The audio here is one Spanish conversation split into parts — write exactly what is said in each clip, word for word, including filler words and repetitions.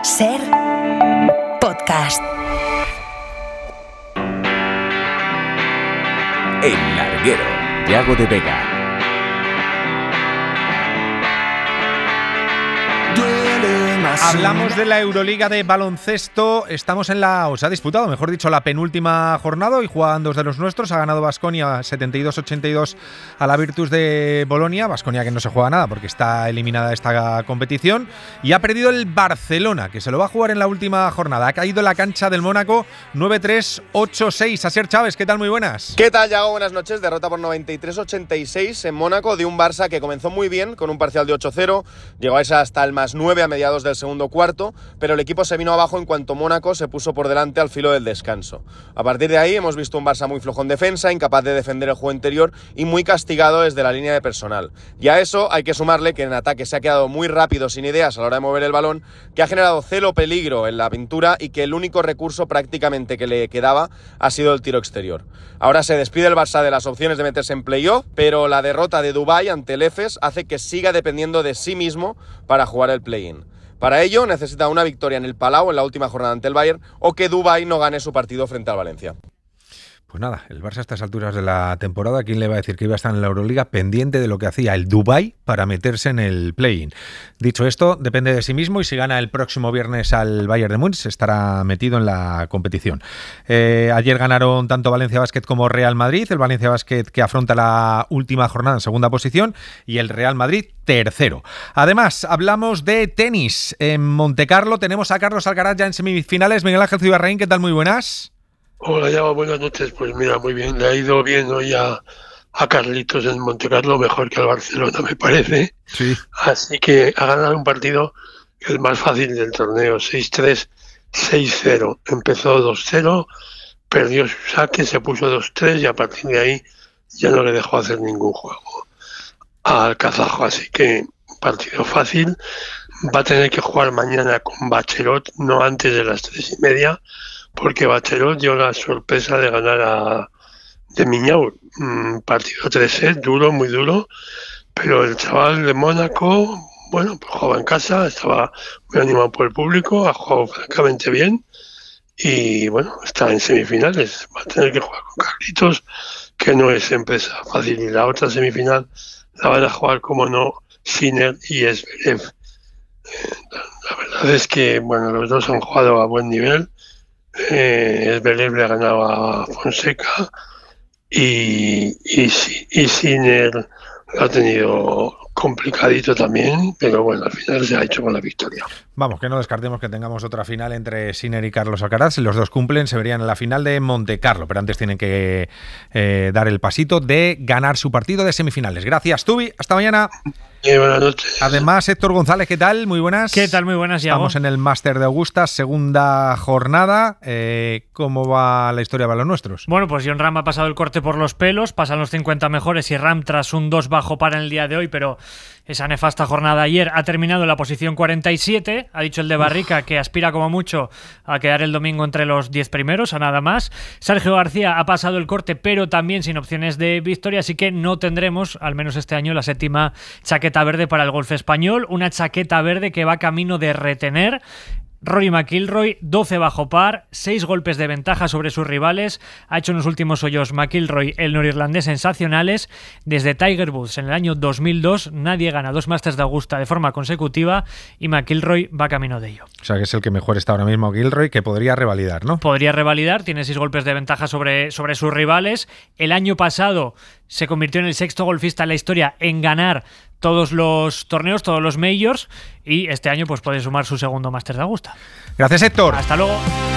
Ser podcast. El Larguero, Yago de Vega. Hablamos de la Euroliga de baloncesto. Estamos en la, o se ha disputado, mejor dicho, la penúltima jornada. Hoy juegan dos de los nuestros. Ha ganado Baskonia setenta y dos ochenta y dos a la Virtus de Bolonia. Baskonia que no se juega nada porque está eliminada de esta competición. Y ha perdido el Barcelona, que se lo va a jugar en la última jornada. Ha caído en la cancha del Mónaco nueve tres ocho seis. Asier Chávez, ¿qué tal? Muy buenas. ¿Qué tal, Yago? Buenas noches. Derrota por noventa y tres ochenta y seis en Mónaco de un Barça que comenzó muy bien con un parcial de ocho cero. Llegó a esa hasta el más nueve a mediados del segundo cuarto, pero el equipo se vino abajo en cuanto Mónaco se puso por delante al filo del descanso. A partir de ahí hemos visto un Barça muy flojo en defensa, incapaz de defender el juego interior y muy castigado desde la línea de personal. Y a eso hay que sumarle que en ataque se ha quedado muy rápido, sin ideas a la hora de mover el balón, que ha generado cero peligro en la pintura y que el único recurso prácticamente que le quedaba ha sido el tiro exterior. Ahora se despide el Barça de las opciones de meterse en playoff, pero la derrota de Dubái ante el Efes hace que siga dependiendo de sí mismo para jugar el play-in. Para ello necesita una victoria en el Palau en la última jornada ante el Bayern o que Dubái no gane su partido frente al Valencia. Pues nada, el Barça a estas alturas de la temporada, ¿quién le va a decir que iba a estar en la Euroliga pendiente de lo que hacía el Dubái para meterse en el play-in? Dicho esto, depende de sí mismo y si gana el próximo viernes al Bayern de Múnich estará metido en la competición. Eh, ayer ganaron tanto Valencia Basket como Real Madrid, el Valencia Basket que afronta la última jornada en segunda posición y el Real Madrid tercero. Además, hablamos de tenis. En Montecarlo tenemos a Carlos Alcaraz ya en semifinales. Miguel Ángel Ciudadreín, ¿qué tal? Muy buenas. Hola, Yago, buenas noches. Pues mira, muy bien, le ha ido bien hoy a, a Carlitos en Montecarlo, mejor que al Barcelona, me parece. Sí. Así que ha ganado un partido el más fácil del torneo, seis tres, seis cero. Empezó dos cero, perdió su saque, se puso dos tres y a partir de ahí ya no le dejó hacer ningún juego al kazajo. Así que partido fácil. Va a tener que jugar mañana con Bachelot, no antes de las tres y media, porque Bachelot dio la sorpresa de ganar a de Miñaur. Mm, partido tres set, duro, muy duro, pero el chaval de Mónaco, bueno, pues jugaba en casa, estaba muy animado por el público, ha jugado francamente bien y bueno, está en semifinales. Va a tener que jugar con Carlitos, que no es empresa fácil, y la otra semifinal la van a jugar, como no, Sinner y Zverev. Eh, la verdad es que, bueno, los dos han jugado a buen nivel. Eh, Zverev le ha ganado a Fonseca y, y, y Sinner lo ha tenido complicadito también, pero bueno, al final se ha hecho con la victoria. Vamos, que no descartemos que tengamos otra final entre Sinner y Carlos Alcaraz. Si los dos cumplen, se verían en la final de Montecarlo, pero antes tienen que eh, dar el pasito de ganar su partido de semifinales. Gracias, Tubi. Hasta mañana. Sí, buenas noches. Además, Héctor González, ¿qué tal? Muy buenas. ¿Qué tal? Muy buenas, Yago. Estamos en el Máster de Augusta, segunda jornada. Eh, ¿Cómo va la historia para los nuestros? Bueno, pues Jon Rahm ha pasado el corte por los pelos, pasan los cincuenta mejores y Rahm tras un dos bajo para en el día de hoy, pero esa nefasta jornada ayer ha terminado en la posición cuarenta y siete. Ha dicho el de Barrica que aspira como mucho a quedar el domingo entre los diez primeros, a nada más. Sergio García ha pasado el corte, pero también sin opciones de victoria, así que no tendremos, al menos este año, la séptima chaqueta verde para el golf español. Una chaqueta verde que va camino de retener Rory McIlroy, doce bajo par, seis golpes de ventaja sobre sus rivales. Ha hecho en los últimos hoyos McIlroy, el norirlandés, sensacionales. Desde Tiger Woods en el año dos mil dos nadie gana dos Masters de Augusta de forma consecutiva y McIlroy va camino de ello. O sea que es el que mejor está ahora mismo McIlroy, que podría revalidar, ¿no? Podría revalidar, tiene seis golpes de ventaja sobre, sobre sus rivales. El año pasado se convirtió en el sexto golfista en la historia en ganar todos los torneos, todos los majors, y este año pues puede sumar su segundo Masters de Augusta. Gracias, Héctor. Hasta luego.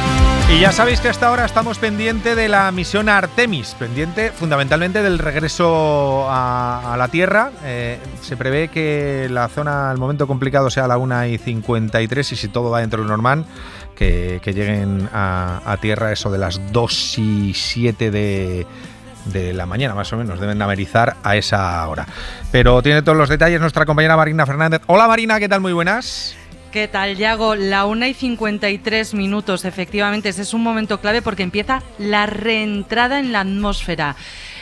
Y ya sabéis que hasta ahora estamos pendiente de la misión Artemis, pendiente fundamentalmente del regreso a, a la Tierra. Eh, se prevé que la zona, el momento complicado sea a la una y cincuenta y tres y si todo va dentro de lo normal, que, que lleguen a, a Tierra eso de las dos y siete de... de la mañana, más o menos, deben amerizar a esa hora. Pero tiene todos los detalles nuestra compañera Marina Fernández. Hola Marina, ¿qué tal? Muy buenas. ¿Qué tal, Yago? La una y cincuenta y tres minutos, efectivamente, ese es un momento clave porque empieza la reentrada en la atmósfera.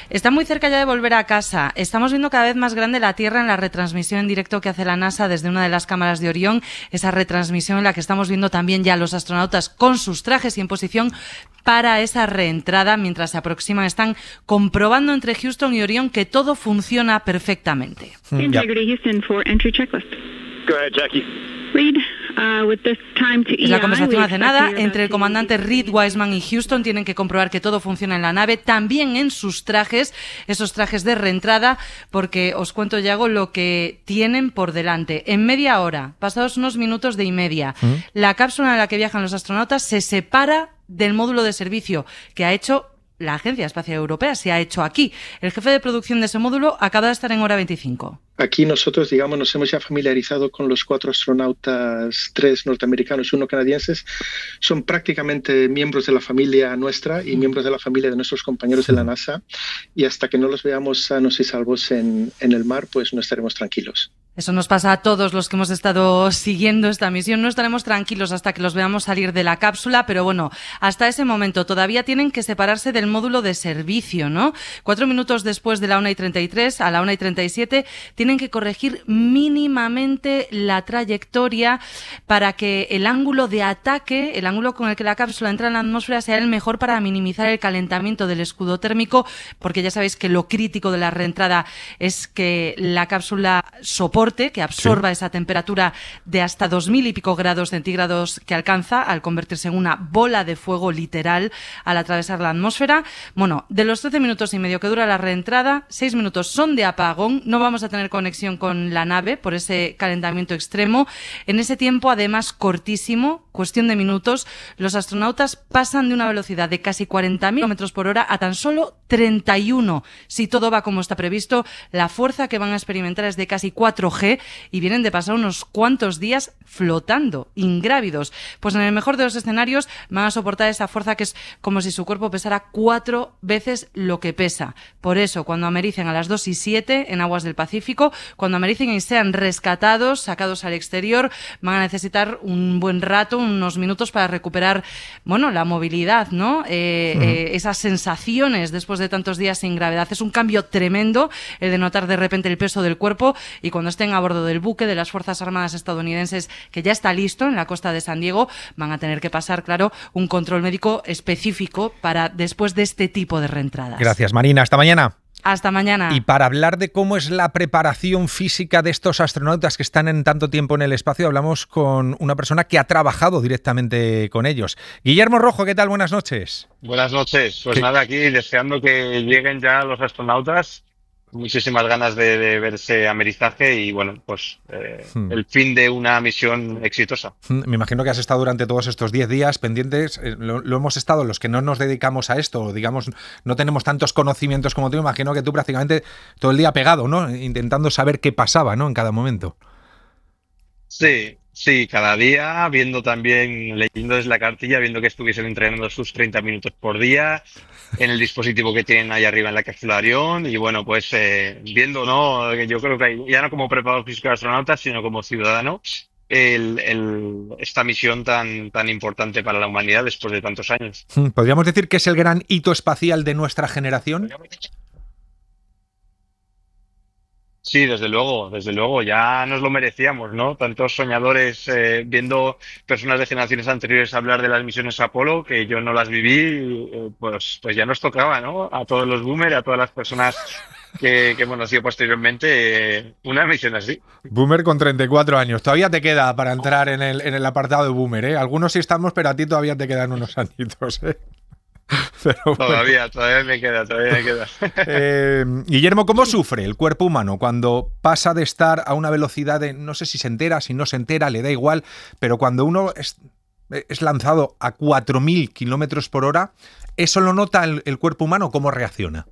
Está muy cerca ya de volver a casa. Estamos viendo cada vez más grande la Tierra en la retransmisión en directo que hace la NASA desde una de las cámaras de Orión. Esa retransmisión en la que estamos viendo también ya a los astronautas con sus trajes y en posición para esa reentrada mientras se aproximan. Están comprobando entre Houston y Orión que todo funciona perfectamente. Integrity Houston for entry checklist. Go ahead, Jackie. Reed, uh, with this time to E I, Es la conversación hace nada entre el the- comandante Reed Wiseman y Houston. Tienen que comprobar que todo funciona en la nave, también en sus trajes, esos trajes de reentrada, porque os cuento, Yago, lo que tienen por delante. En media hora, pasados unos minutos de y media, ¿Mm? la cápsula en la que viajan los astronautas se separa del módulo de servicio que ha hecho la Agencia Espacial Europea, se ha hecho aquí. El jefe de producción de ese módulo acaba de estar en hora veinticinco. Aquí nosotros, digamos, nos hemos ya familiarizado con los cuatro astronautas, tres norteamericanos y uno canadienses. Son prácticamente miembros de la familia nuestra y miembros de la familia de nuestros compañeros de la NASA. Y hasta que no los veamos sanos y salvos en, en el mar, pues no estaremos tranquilos. Eso nos pasa a todos los que hemos estado siguiendo esta misión. No estaremos tranquilos hasta que los veamos salir de la cápsula, pero bueno, hasta ese momento todavía tienen que separarse del módulo de servicio, ¿no? Cuatro minutos después de la una y treinta y tres, a la una y treinta y siete, tienen que corregir mínimamente la trayectoria para que el ángulo de ataque, el ángulo con el que la cápsula entra en la atmósfera, sea el mejor para minimizar el calentamiento del escudo térmico, porque ya sabéis que lo crítico de la reentrada es que la cápsula soporte, que absorba sí. esa temperatura de hasta dos mil y pico grados centígrados que alcanza al convertirse en una bola de fuego literal al atravesar la atmósfera. Bueno, de los trece minutos y medio que dura la reentrada, seis minutos son de apagón, no vamos a tener conexión con la nave por ese calentamiento extremo. En ese tiempo, además cortísimo, cuestión de minutos, los astronautas pasan de una velocidad de casi cuarenta mil kilómetros por hora a tan solo treinta y uno. Si todo va como está previsto, la fuerza que van a experimentar es de casi cuatro G y vienen de pasar unos cuantos días flotando, ingrávidos. Pues en el mejor de los escenarios van a soportar esa fuerza que es como si su cuerpo pesara cuatro veces lo que pesa. Por eso, cuando americen a las dos y siete en aguas del Pacífico, cuando americen y sean rescatados, sacados al exterior, van a necesitar un buen rato, unos minutos para recuperar, bueno, la movilidad, ¿no? Eh, uh-huh. eh, esas sensaciones después de tantos días sin gravedad. Es un cambio tremendo el de notar de repente el peso del cuerpo, y cuando estén a bordo del buque de las Fuerzas Armadas estadounidenses, que ya está listo en la costa de San Diego, van a tener que pasar, claro, un control médico específico para después de este tipo de reentradas. Gracias, Marina. Hasta mañana. Hasta mañana. Y para hablar de cómo es la preparación física de estos astronautas que están en tanto tiempo en el espacio, hablamos con una persona que ha trabajado directamente con ellos. Guillermo Rojo, ¿qué tal? Buenas noches. Buenas noches. Pues ¿Qué? Nada, aquí deseando que lleguen ya los astronautas. Muchísimas ganas de, de ver ese amerizaje y, bueno, pues eh, hmm. el fin de una misión exitosa. Me imagino que has estado durante todos estos diez días pendientes, eh, lo, lo hemos estado los que no nos dedicamos a esto, digamos, no tenemos tantos conocimientos como tú, me imagino que tú prácticamente todo el día pegado, ¿no? Intentando saber qué pasaba, ¿no? En cada momento. Sí, sí, cada día, viendo también, leyendo desde la cartilla, viendo que estuviesen entrenando sus treinta minutos por día, en el dispositivo que tienen ahí arriba en la cápsula Orión, y bueno, pues eh, viendo, ¿no? Yo creo que ya no como preparador físico de astronautas, sino como ciudadano, el, el, esta misión tan, tan importante para la humanidad después de tantos años. ¿Podríamos decir que es el gran hito espacial de nuestra generación? Sí, desde luego, desde luego, ya nos lo merecíamos, ¿no? Tantos soñadores eh, viendo personas de generaciones anteriores hablar de las misiones Apolo, que yo no las viví, eh, pues, pues ya nos tocaba, ¿no? A todos los boomers, a todas las personas que, que hemos nacido posteriormente, eh, una misión así. Boomer con treinta y cuatro años, todavía te queda para entrar en el, en el apartado de boomer, ¿eh? Algunos sí estamos, pero a ti todavía te quedan unos añitos, ¿eh? Pero bueno. Todavía, todavía me queda, todavía me queda. Eh, Guillermo, ¿cómo sufre el cuerpo humano cuando pasa de estar a una velocidad de, no sé si se entera, si no se entera, le da igual, pero cuando uno es, es lanzado a cuatro mil kilómetros por hora, ¿eso lo nota el, el cuerpo humano? ¿Cómo reacciona?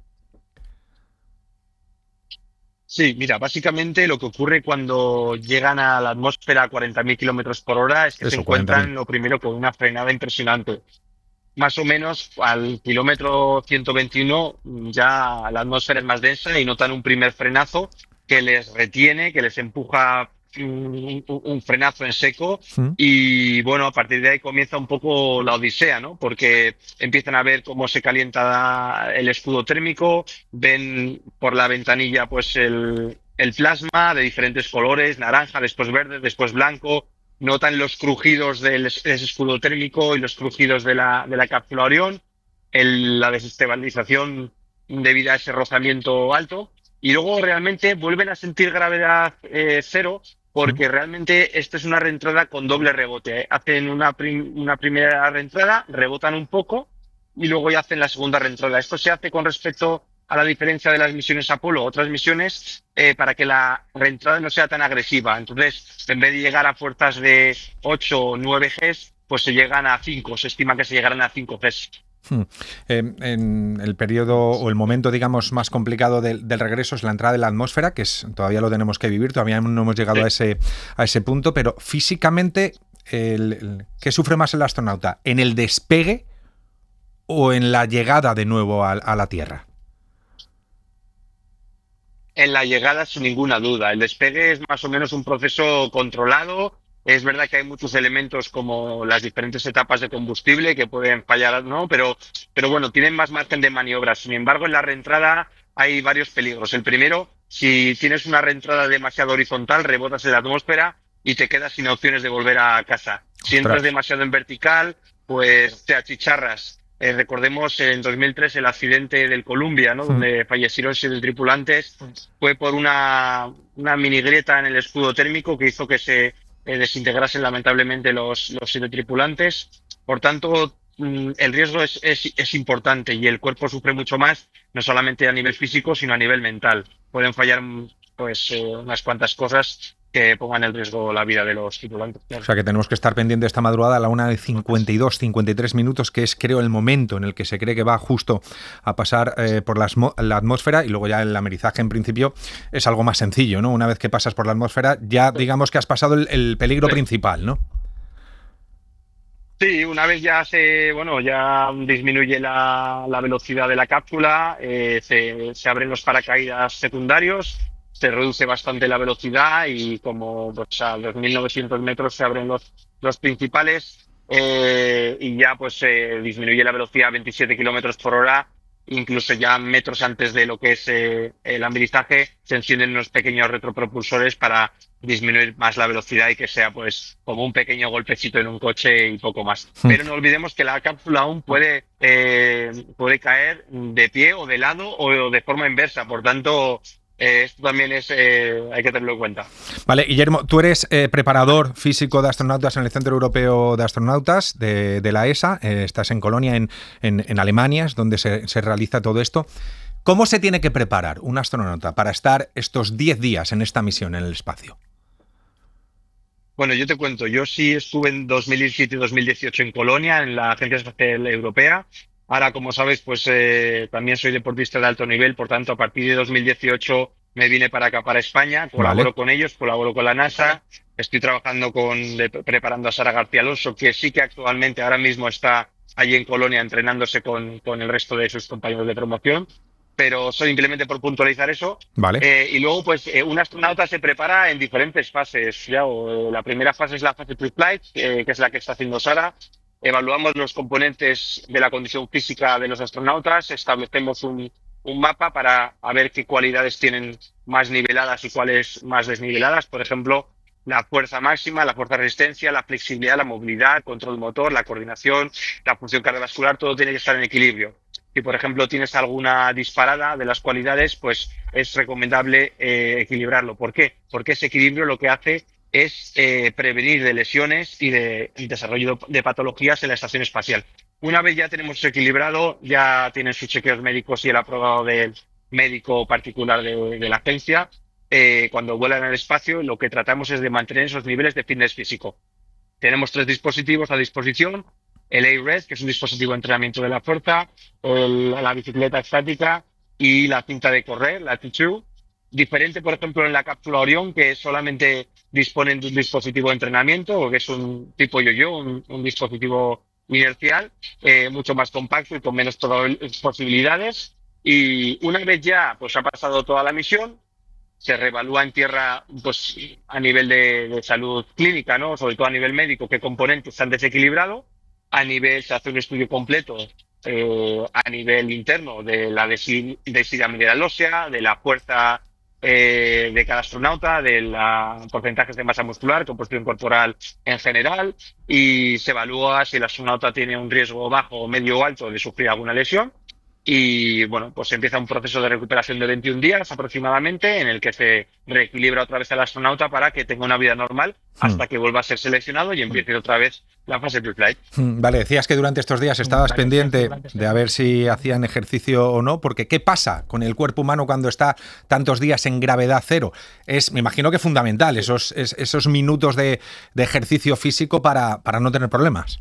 Sí, mira, básicamente lo que ocurre cuando llegan a la atmósfera a cuarenta mil kilómetros por hora es que Eso, se encuentran lo primero con una frenada impresionante. Más o menos al kilómetro ciento veintiuno ya la atmósfera es más densa y notan un primer frenazo que les retiene, que les empuja un, un- un frenazo en seco Mm. y bueno, a partir de ahí comienza un poco la odisea, ¿no? Porque empiezan a ver cómo se calienta el escudo térmico, ven por la ventanilla pues el, el plasma de diferentes colores, naranja, después verde, después blanco, notan los crujidos del es- ese escudo térmico y los crujidos de la, de la cápsula Orión, el- la desestabilización debido a ese rozamiento alto, y luego realmente vuelven a sentir gravedad eh, cero, porque realmente esta es una reentrada con doble rebote, ¿eh? Hacen una, prim- una primera reentrada, rebotan un poco y luego ya hacen la segunda reentrada. Esto se hace con respecto a la diferencia de las misiones Apolo, otras misiones, eh, para que la reentrada no sea tan agresiva. Entonces, en vez de llegar a fuerzas de ocho o nueve Gs, pues se llegan a cinco, se estima que se llegarán a cinco Gs. Hmm. Eh, en el periodo o el momento, digamos, más complicado del, del regreso es la entrada de la atmósfera, que es, todavía lo tenemos que vivir, todavía no hemos llegado Sí. a ese, a ese punto, pero físicamente, el, el- ¿qué sufre más el astronauta? ¿En el despegue o en la llegada de nuevo a, a la Tierra? En la llegada, sin ninguna duda. El despegue es más o menos un proceso controlado. Es verdad que hay muchos elementos como las diferentes etapas de combustible que pueden fallar, ¿no? Pero, pero bueno, tienen más margen de maniobra. Sin embargo, en la reentrada hay varios peligros. El primero, si tienes una reentrada demasiado horizontal, rebotas en la atmósfera y te quedas sin opciones de volver a casa. Si entras Ostras. demasiado en vertical, pues te achicharras. Eh, recordemos en dos mil tres el accidente del Columbia, ¿no? Hmm. Donde fallecieron siete tripulantes. Fue por una, una mini grieta en el escudo térmico que hizo que se eh, desintegrasen lamentablemente los, los siete tripulantes. Por tanto, mm, el riesgo es, es, es importante y el cuerpo sufre mucho más, no solamente a nivel físico, sino a nivel mental. Pueden fallar mm, pues eh, unas cuantas cosas que pongan en riesgo la vida de los tripulantes. O sea que tenemos que estar pendiente esta madrugada a la una de cincuenta y dos, cincuenta y tres minutos, que es creo el momento en el que se cree que va justo a pasar eh, por la, asmo- la atmósfera, y luego ya el amerizaje en principio es algo más sencillo, ¿no? Una vez que pasas por la atmósfera ya digamos que has pasado el, el peligro Sí. principal, ¿no? Sí, una vez ya se, bueno, ya disminuye la, la velocidad de la cápsula, eh, se, se abren los paracaídas secundarios, se reduce bastante la velocidad y como pues, a dos mil novecientos metros se abren los, los principales, eh, y ya pues se disminuye la velocidad a veintisiete kilómetros por hora. Incluso ya metros antes de lo que es eh, el amerizaje se encienden unos pequeños retropropulsores para disminuir más la velocidad y que sea pues como un pequeño golpecito en un coche y poco más. Hmm. Pero no olvidemos que la cápsula aún puede, eh, puede caer de pie o de lado o de forma inversa. Por tanto, eh, esto también es eh, hay que tenerlo en cuenta. Vale, Guillermo, tú eres eh, preparador físico de astronautas en el Centro Europeo de Astronautas de, de la E S A, eh, estás en Colonia, en, en, en Alemania, es donde se, se realiza todo esto. ¿Cómo se tiene que preparar un astronauta para estar estos diez días en esta misión en el espacio? Bueno, yo te cuento, yo sí estuve en dos mil diecisiete y dos mil dieciocho en Colonia, en la Agencia Espacial Europea. Ahora, como sabes, pues eh, también soy deportista de alto nivel, por tanto, a partir de dos mil dieciocho me vine para acá, para España, colaboro Vale. con ellos, colaboro con la NASA, estoy trabajando con, de- preparando a Sara García Alonso, que sí que actualmente ahora mismo está allí en Colonia entrenándose con, con el resto de sus compañeros de promoción, pero simplemente por puntualizar eso. Vale. Eh, y luego, pues, eh, un astronauta se prepara en diferentes fases. Ya, o, eh, la primera fase es la fase pre-flight, eh, que es la que está haciendo Sara. Evaluamos los componentes de la condición física de los astronautas, establecemos un, un mapa para a ver qué cualidades tienen más niveladas y cuáles más desniveladas. Por ejemplo, la fuerza máxima, la fuerza de resistencia, la flexibilidad, la movilidad, control motor, la coordinación, la función cardiovascular, todo tiene que estar en equilibrio. Si, por ejemplo, tienes alguna disparada de las cualidades, pues es recomendable eh, equilibrarlo. ¿Por qué? Porque ese equilibrio lo que hace es eh, prevenir de lesiones y de y desarrollo de patologías en la estación espacial. Una vez ya tenemos eso equilibrado, ya tienen sus chequeos médicos y el aprobado del médico particular de, de la agencia. Eh, cuando vuelan al espacio, lo que tratamos es de mantener esos niveles de fitness físico. Tenemos tres dispositivos a disposición: el A-Red, que es un dispositivo de entrenamiento de la fuerza, el- la bicicleta estática y la cinta de correr, la T dos. Diferente, por ejemplo, en la cápsula Orión, que solamente disponen de un dispositivo de entrenamiento, o que es un tipo yo-yo, un, un dispositivo inercial, eh, mucho más compacto y con menos probabil- posibilidades. Y una vez ya pues ha pasado toda la misión, se reevalúa en tierra pues a nivel de, de salud clínica, ¿no? Sobre todo a nivel médico, qué componentes se han desequilibrado. A nivel, se hace un estudio completo eh, a nivel interno de la desi- densidad mineral ósea, de la fuerza eh, de cada astronauta, de los porcentajes de masa muscular, composición corporal en general, y se evalúa si el astronauta tiene un riesgo bajo, medio o alto de sufrir alguna lesión. Y bueno, pues empieza un proceso de recuperación de veintiún días aproximadamente, en el que se reequilibra otra vez al astronauta para que tenga una vida normal hasta que vuelva a ser seleccionado y empiece otra vez la fase pre-flight. Vale, decías que durante estos días estabas Vale, pendiente durante de a ver si hacían ejercicio o no, porque ¿qué pasa con el cuerpo humano cuando está tantos días en gravedad cero? Es, me imagino que fundamental esos, es, esos minutos de, de ejercicio físico para, para no tener problemas.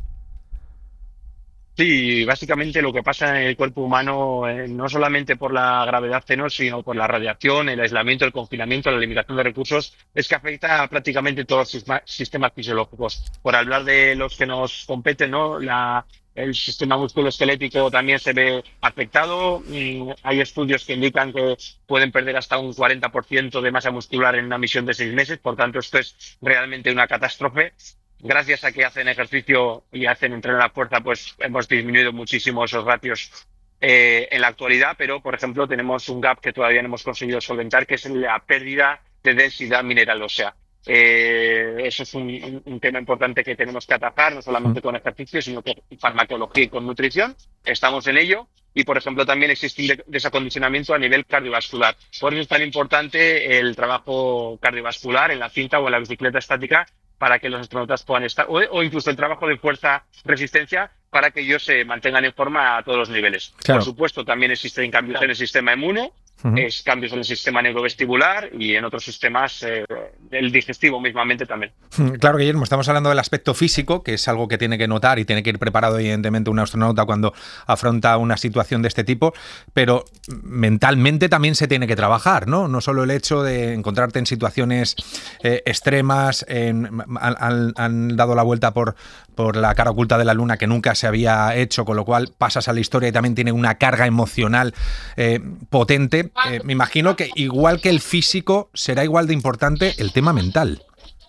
Sí, básicamente lo que pasa en el cuerpo humano, eh, no solamente por la gravedad cero, sino por la radiación, el aislamiento, el confinamiento, la limitación de recursos, es que afecta a prácticamente todos los sisma- sistemas fisiológicos. Por hablar de los que nos competen, ¿no? La, el sistema musculoesquelético también se ve afectado. Mm, Hay estudios que indican que pueden perder hasta un cuarenta por ciento de masa muscular en una misión de seis meses. Por tanto, esto es realmente una catástrofe. Gracias a que hacen ejercicio y hacen entrenar la fuerza, pues hemos disminuido muchísimo esos ratios eh, en la actualidad, pero, por ejemplo, tenemos un gap que todavía no hemos conseguido solventar, que es la pérdida de densidad mineral ósea. Eh, eso es un, un, un tema importante que tenemos que atajar, no solamente con ejercicio, sino con farmacología y con nutrición. Estamos en ello. Y, por ejemplo, también existe un de- desacondicionamiento a nivel cardiovascular. Por eso es tan importante el trabajo cardiovascular en la cinta o en la bicicleta estática, para que los astronautas puedan estar, o, o incluso el trabajo de fuerza-resistencia, para que ellos se mantengan en forma a todos los niveles. Claro. Por supuesto, también existen cambios en el sistema inmune, Ujú. es cambios en el sistema neurovestibular y en otros sistemas, eh, el digestivo mismamente también. Claro, Guillermo, estamos hablando del aspecto físico, que es algo que tiene que notar y tiene que ir preparado, evidentemente, un astronauta cuando afronta una situación de este tipo, pero mentalmente también se tiene que trabajar, ¿no? No solo el hecho de encontrarte en situaciones eh, extremas, en, han, han- han dado la vuelta por, por la cara oculta de la Luna que nunca se había hecho, con lo cual pasas a la historia y también tiene una carga emocional eh, potente. Eh, me imagino que igual que el físico, será igual de importante el tema mental.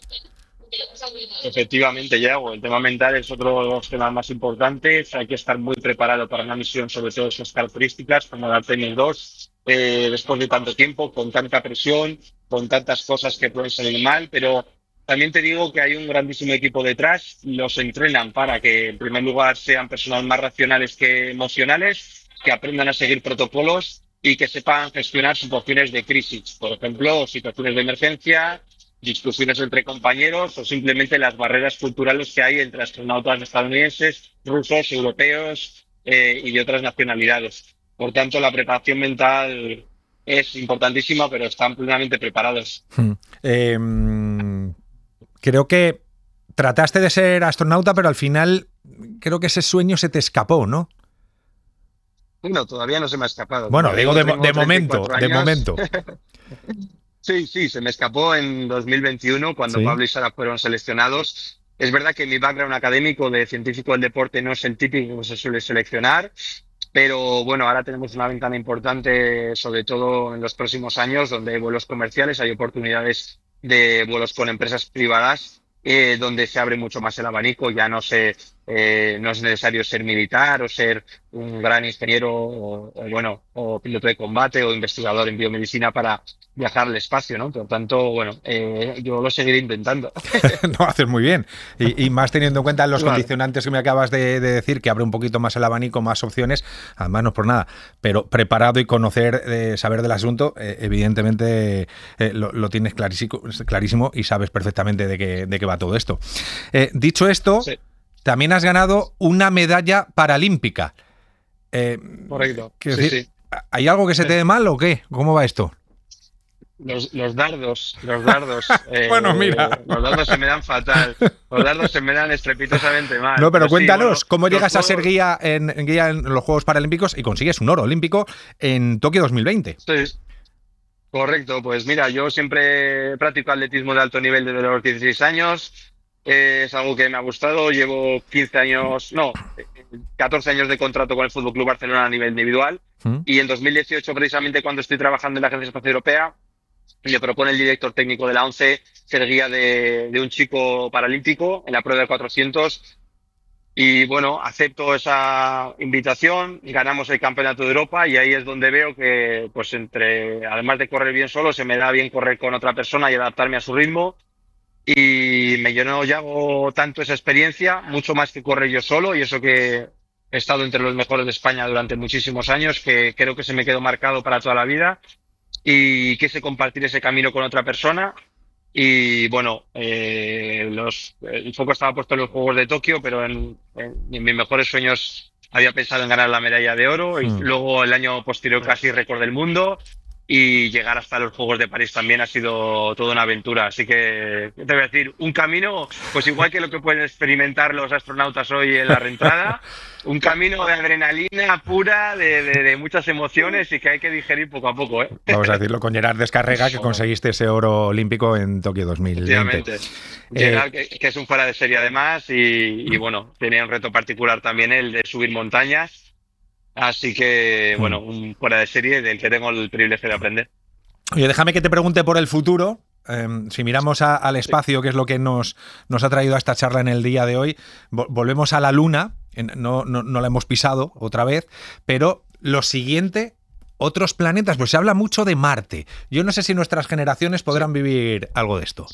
Efectivamente, Yago, el tema mental es otro de los temas más importantes. Hay que estar muy preparado para una misión, sobre todo esas características, como la Artemis dos, eh, después de tanto tiempo, con tanta presión, con tantas cosas que pueden salir mal, pero también te digo que hay un grandísimo equipo detrás. Los entrenan para que, en primer lugar, sean personas más racionales que emocionales, que aprendan a seguir protocolos y que sepan gestionar situaciones de crisis, por ejemplo, situaciones de emergencia, discusiones entre compañeros o simplemente las barreras culturales que hay entre astronautas estadounidenses, rusos, europeos eh, y de otras nacionalidades. Por tanto, la preparación mental es importantísima, pero están plenamente preparados. Eh, creo que trataste de ser astronauta, pero al final creo que ese sueño se te escapó, ¿no? No, todavía no se me ha escapado. Bueno, Como digo de, tengo de momento, treinta y cuatro de años. momento. Sí, sí, se me escapó en dos mil veintiuno cuando Sí. Pablo y Sara fueron seleccionados. Es verdad que mi background académico de científico del deporte no es el típico que se suele seleccionar, pero bueno, ahora tenemos una ventana importante, sobre todo en los próximos años, donde hay vuelos comerciales, hay oportunidades de vuelos con empresas privadas, eh, donde se abre mucho más el abanico. Ya no sé, eh, no es necesario ser militar o ser un gran ingeniero o, o, bueno, o piloto de combate o investigador en biomedicina para viajar al espacio, ¿no? Por tanto, bueno, eh, yo lo seguiré intentando. No, haces muy bien. Y, y más teniendo en cuenta los Claro. condicionantes que me acabas de, de decir, que abre un poquito más el abanico, más opciones, además no es por nada, pero preparado y conocer, eh, saber del asunto, eh, evidentemente eh, lo, lo tienes clarísimo, clarísimo y sabes perfectamente de qué, de qué va todo esto. Eh, dicho esto, Sí. también has ganado una medalla paralímpica. Eh, Correcto. quiero Sí, decir, sí. ¿hay algo que se te dé mal o qué? ¿Cómo va esto? Los, los dardos, los dardos. eh, Bueno, mira. Los dardos se me dan fatal. Los dardos se me dan estrepitosamente mal. No, pero sí, cuéntanos, bueno, ¿cómo los llegas a ser juegos- guía en, en guía en los Juegos Paralímpicos y consigues un oro olímpico en Tokio dos mil veinte? Sí, correcto. Pues mira, yo siempre practico atletismo de alto nivel desde los dieciséis años. Eh, es algo que me ha gustado. Llevo quince años, no, eh, catorce años de contrato con el Fútbol Club Barcelona a nivel individual. ¿Mm? Y en dos mil dieciocho, precisamente cuando estoy trabajando en la Agencia Espacial Europea, le propone el director técnico de la ONCE ser guía de, de un chico paralímpico en la prueba de cuatrocientos. Y bueno, acepto esa invitación, ganamos el Campeonato de Europa y ahí es donde veo que, pues entre, además de correr bien solo, se me da bien correr con otra persona y adaptarme a su ritmo. Y me llenó ya tanto esa experiencia, mucho más que correr yo solo, y eso que he estado entre los mejores de España durante muchísimos años, que creo que se me quedó marcado para toda la vida, y quise compartir ese camino con otra persona. Y bueno, eh, los, el foco estaba puesto en los Juegos de Tokio, pero en, en, en mis mejores sueños había pensado en ganar la medalla de oro, y mm. luego el año posterior casi récord del mundo. Y llegar hasta los Juegos de París también ha sido toda una aventura. Así que, te voy a decir, un camino, pues igual que lo que pueden experimentar los astronautas hoy en la reentrada, un camino de adrenalina pura, de, de, de muchas emociones y que hay que digerir poco a poco, ¿eh? Vamos a decirlo con Gerard Descarrega, que conseguiste ese oro olímpico en Tokio dos mil veinte. Efectivamente. Gerard, eh, que, que es un fuera de serie además, y, y bueno, tenía un reto particular también el de subir montañas. Así que, bueno, un fuera de serie del que tengo el privilegio de aprender. Oye, déjame que te pregunte por el futuro. Eh, si miramos a, al espacio, que es lo que nos, nos ha traído a esta charla en el día de hoy, vo- volvemos a la Luna. No, no, no la hemos pisado otra vez, pero lo siguiente, otros planetas, pues se habla mucho de Marte. Yo no sé si nuestras generaciones podrán vivir algo de esto.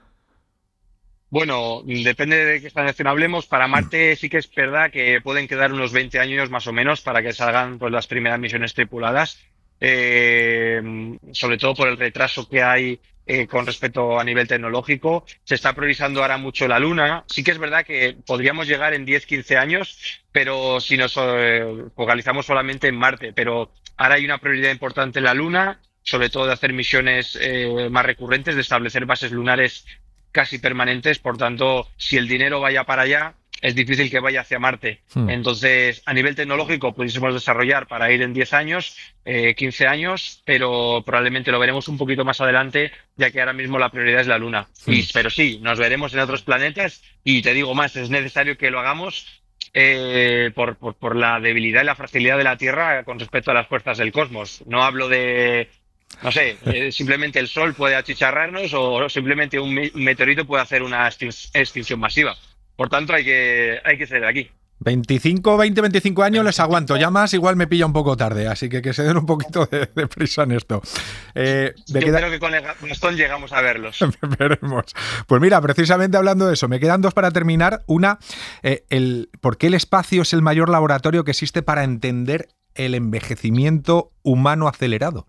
Bueno, depende de qué generación hablemos. Para Marte sí que es verdad que pueden quedar unos veinte años más o menos para que salgan pues, las primeras misiones tripuladas, eh, sobre todo por el retraso que hay eh, con respecto a nivel tecnológico. Se está priorizando ahora mucho la Luna. Sí que es verdad que podríamos llegar en diez, quince años, pero si nos eh, focalizamos solamente en Marte. Pero ahora hay una prioridad importante en la Luna, sobre todo de hacer misiones eh, más recurrentes, de establecer bases lunares casi permanentes. Por tanto, si el dinero vaya para allá, es difícil que vaya hacia Marte. Hmm. Entonces, a nivel tecnológico, pudiésemos desarrollar para ir en diez años, eh, quince años, pero probablemente lo veremos un poquito más adelante, ya que ahora mismo la prioridad es la Luna. Hmm. Y, pero sí, nos veremos en otros planetas, y te digo más, es necesario que lo hagamos eh, por, por, por la debilidad y la fragilidad de la Tierra con respecto a las fuerzas del cosmos. No hablo de... No sé, eh, simplemente el Sol puede achicharrarnos, o simplemente un, me- un meteorito puede hacer una extin- extinción masiva. Por tanto, hay que, hay que ser de aquí. veinticinco, veinte, veinticinco años les aguanto. Ya más igual me pilla un poco tarde, así que que se den un poquito de, de prisa en esto. Eh, Yo queda... creo que con el Gastón llegamos a verlos. Veremos. Pues mira, precisamente hablando de eso, me quedan dos para terminar. Una, eh, el, ¿por qué el espacio es el mayor laboratorio que existe para entender el envejecimiento humano acelerado?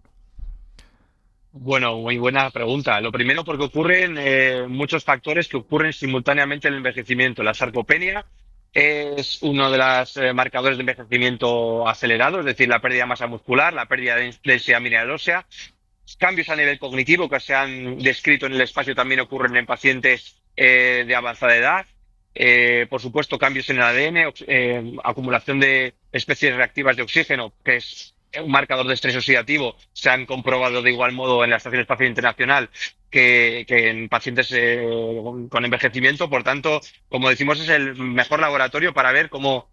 Bueno, muy buena pregunta. Lo primero, porque ocurren eh, muchos factores que ocurren simultáneamente en el envejecimiento. La sarcopenia es uno de los eh, marcadores de envejecimiento acelerado, es decir, la pérdida de masa muscular, la pérdida de densidad mineral ósea. Cambios a nivel cognitivo que se han descrito en el espacio también ocurren en pacientes eh, de avanzada edad. Eh, por supuesto, cambios en el A D N, eh, acumulación de especies reactivas de oxígeno, que es un marcador de estrés oxidativo. Se han comprobado de igual modo en la Estación Espacial Internacional que, que en pacientes eh, con envejecimiento. Por tanto, como decimos, es el mejor laboratorio para ver cómo,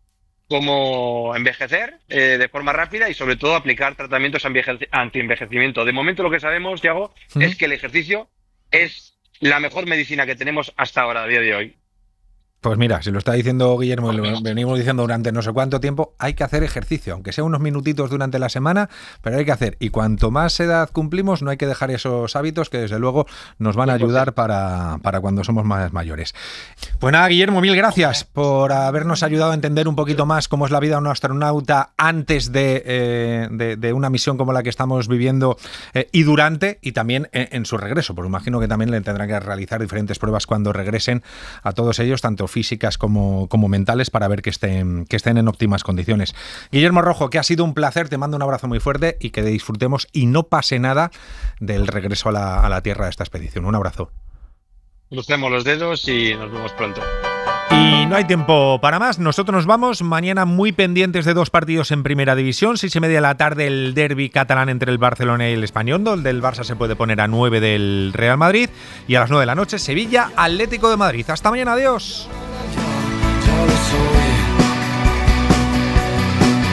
cómo envejecer eh, de forma rápida y sobre todo aplicar tratamientos anti-envejecimiento. De momento lo que sabemos, Thiago, ¿Mm? es que el ejercicio es la mejor medicina que tenemos hasta ahora, a día de hoy. Pues mira, si lo está diciendo Guillermo y lo venimos diciendo durante no sé cuánto tiempo, hay que hacer ejercicio, aunque sea unos minutitos durante la semana, pero hay que hacer. Y cuanto más edad cumplimos, no hay que dejar esos hábitos que desde luego nos van a ayudar para, para cuando somos más mayores. Pues nada, Guillermo, mil gracias por habernos ayudado a entender un poquito más cómo es la vida de un astronauta antes de, eh, de, de una misión como la que estamos viviendo eh, y durante, y también en, en su regreso, porque imagino que también le tendrán que realizar diferentes pruebas cuando regresen a todos ellos, tanto físicas como, como mentales, para ver que estén, que estén en óptimas condiciones. Guillermo Rojo, que ha sido un placer, te mando un abrazo muy fuerte y que disfrutemos y no pase nada del regreso a la, a la Tierra de esta expedición. Un abrazo. Crucemos los dedos y nos vemos pronto. Y no hay tiempo para más, nosotros nos vamos mañana muy pendientes de dos partidos en Primera División, seis y media de la tarde el derbi catalán entre el Barcelona y el Español, donde el Barça se puede poner a nueve del Real Madrid, y a las nueve de la noche Sevilla Atlético de Madrid. Hasta mañana, adiós.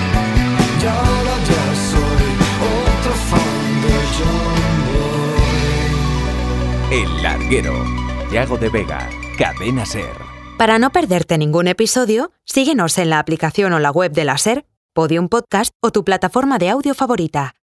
Ya, ya soy otro fan de John Boy. El Larguero. Yago de Vega, Cadena SER. Para no perderte ningún episodio, síguenos en la aplicación o la web de la SER, Podium Podcast o tu plataforma de audio favorita.